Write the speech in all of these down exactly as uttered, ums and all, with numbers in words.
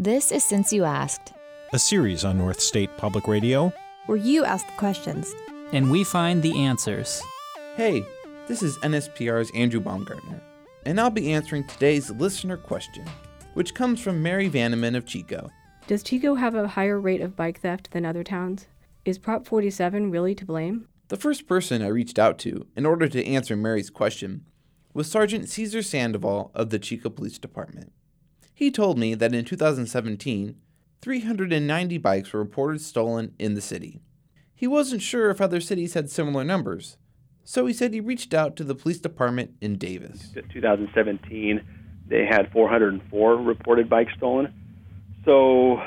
This is Since You Asked, a series on North State Public Radio, where you ask the questions and we find the answers. Hey, this is N S P R's Andrew Baumgartner, and I'll be answering today's listener question, which comes from Mary Vanneman of Chico. Does Chico have a higher rate of bike theft than other towns? Is Prop forty-seven really to blame? The first person I reached out to in order to answer Mary's question was Sergeant Cesar Sandoval of the Chico Police Department. He told me that in two thousand seventeen, three hundred ninety bikes were reported stolen in the city. He wasn't sure if other cities had similar numbers, so he said he reached out to the police department in Davis. In two thousand seventeen, they had four hundred four reported bikes stolen. So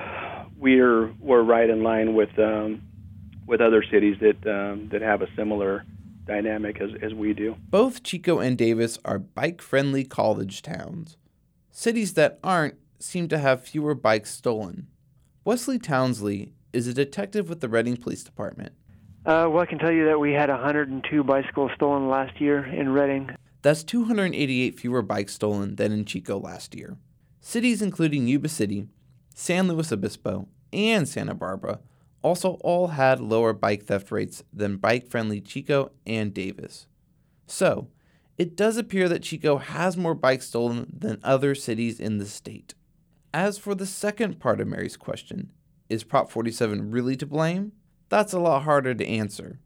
we're we're right in line with um, with other cities that um, that have a similar dynamic as, as we do. Both Chico and Davis are bike-friendly college towns. Cities that aren't seem to have fewer bikes stolen. Wesley Townsley is a detective with the Reading Police Department. Uh, well, I can tell you that we had one hundred two bicycles stolen last year in Reading. That's two hundred eighty-eight fewer bikes stolen than in Chico last year. Cities including Yuba City, San Luis Obispo, and Santa Barbara also all had lower bike theft rates than bike-friendly Chico and Davis. So, it does appear that Chico has more bikes stolen than other cities in the state. As for the second part of Mary's question, is Prop forty-seven really to blame? That's a lot harder to answer.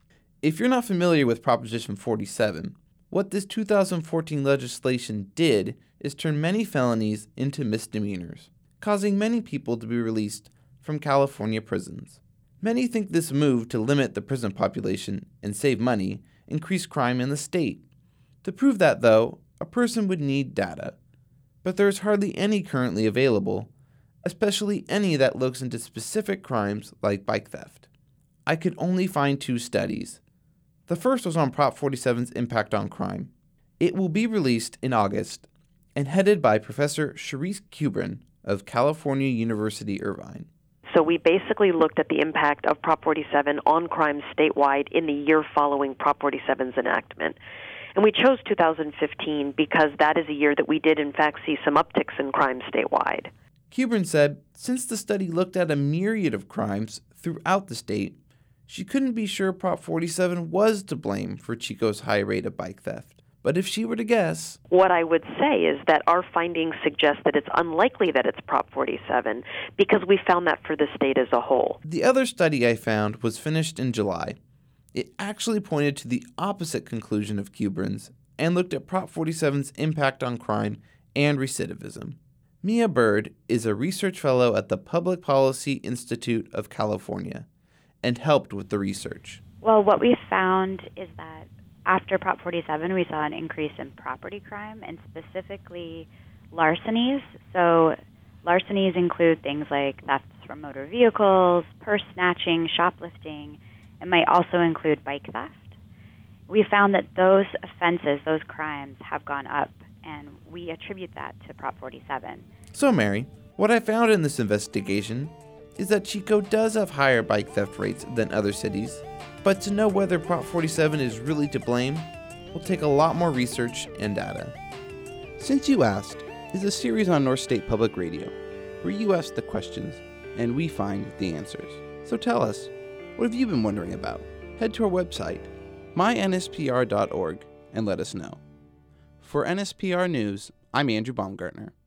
If you're not familiar with Proposition forty-seven, what this two thousand fourteen legislation did is turn many felonies into misdemeanors, causing many people to be released from California prisons. Many think this move to limit the prison population and save money increased crime in the state. To prove that, though, a person would need data, but there is hardly any currently available, especially any that looks into specific crimes like bike theft. I could only find two studies. The first was on Prop forty-seven's impact on crime. It will be released in August and headed by Professor Charisse Kubrin of California University, Irvine. So we basically looked at the impact of Prop forty-seven on crime statewide in the year following Prop forty-seven's enactment. And we chose two thousand fifteen because that is a year that we did, in fact, see some upticks in crime statewide. Kubrin said since the study looked at a myriad of crimes throughout the state, she couldn't be sure Prop forty-seven was to blame for Chico's high rate of bike theft. But if she were to guess... What I would say is that our findings suggest that it's unlikely that it's Prop forty-seven because we found that for the state as a whole. The other study I found was finished in July. It actually pointed to the opposite conclusion of Kubrin's and looked at Prop forty-seven's impact on crime and recidivism. Mia Bird is a research fellow at the Public Policy Institute of California and helped with the research. Well, what we found is that after Prop forty-seven, we saw an increase in property crime and specifically larcenies. So larcenies include things like thefts from motor vehicles, purse snatching, shoplifting. It might also include bike theft. We found that those offenses, those crimes, have gone up, and we attribute that to Prop forty-seven. So, Mary, what I found in this investigation is that Chico does have higher bike theft rates than other cities, but to know whether Prop forty-seven is really to blame will take a lot more research and data. Since You Asked is a series on North State Public Radio, where you ask the questions and we find the answers. So tell us, what have you been wondering about? Head to our website, my N S P R dot org, and let us know. For N S P R News, I'm Andrew Baumgartner.